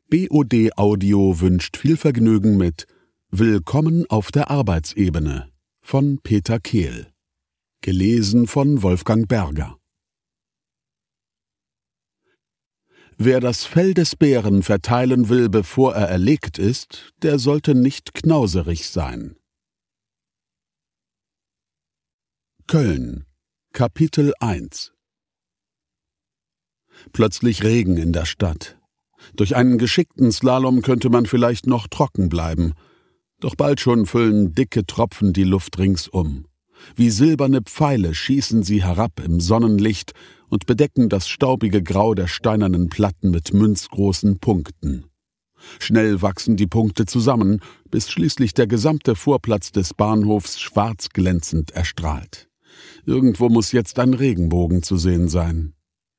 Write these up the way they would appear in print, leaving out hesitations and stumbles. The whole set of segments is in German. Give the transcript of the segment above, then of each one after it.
BOD Audio wünscht viel Vergnügen mit Willkommen auf der Arbeitsebene von Peter Kehl. Gelesen von Wolfgang Berger. Wer das Fell des Bären verteilen will, bevor er erlegt ist, der sollte nicht knauserig sein. Köln, Kapitel 1. Plötzlich Regen in der Stadt. Durch einen geschickten Slalom könnte man vielleicht noch trocken bleiben. Doch bald schon füllen dicke Tropfen die Luft ringsum. Wie silberne Pfeile schießen sie herab im Sonnenlicht und bedecken das staubige Grau der steinernen Platten mit münzgroßen Punkten. Schnell wachsen die Punkte zusammen, bis schließlich der gesamte Vorplatz des Bahnhofs schwarz glänzend erstrahlt. Irgendwo muss jetzt ein Regenbogen zu sehen sein.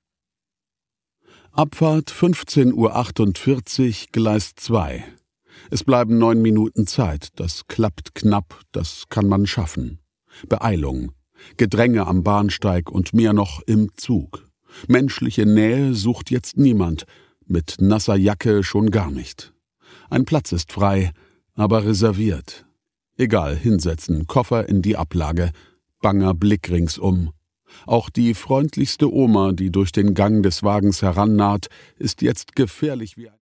Abfahrt 15:48 Uhr, Gleis 2. Es bleiben 9 Minuten Zeit. Das klappt knapp, das kann man schaffen. Beeilung, Gedränge am Bahnsteig und mehr noch im Zug. Menschliche Nähe sucht jetzt niemand, mit nasser Jacke schon gar nicht. Ein Platz ist frei, aber reserviert. Egal, hinsetzen, Koffer in die Ablage, banger Blick ringsum. Auch die freundlichste Oma, die durch den Gang des Wagens herannaht, ist jetzt gefährlich wie ein